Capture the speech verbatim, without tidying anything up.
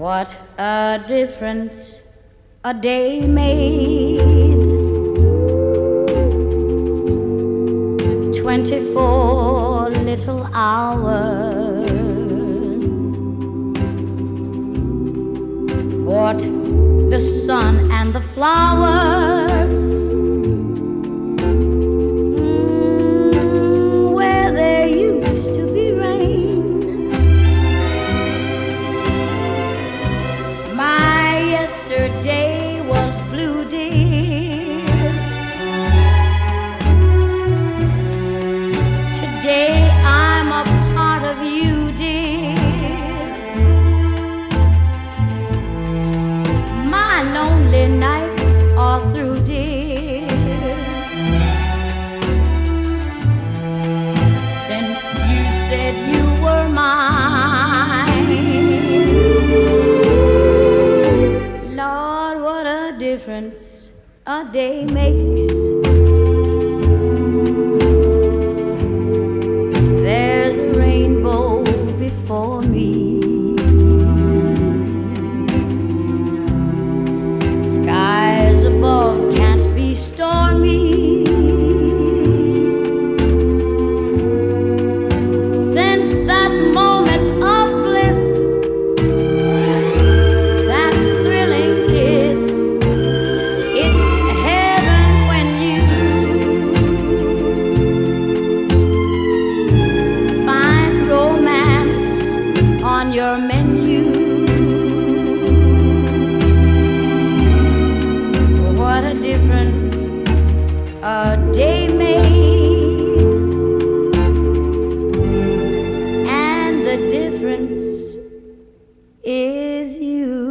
What a difference a day made. Twenty-four little hours brought the sun and the flowers mm, where there used to be rain. My yesterday was blue, dear. Today I'm a part of you, dear. My lonely nights are through, dear. Since you said you were mine, Lord, what a difference a day makes. There's a rainbow before me. Skies above can't be stormy. Since that moment of bliss, that thrilling kiss, it's heaven when you find romance on your menu. What a difference a day made, and the difference is you.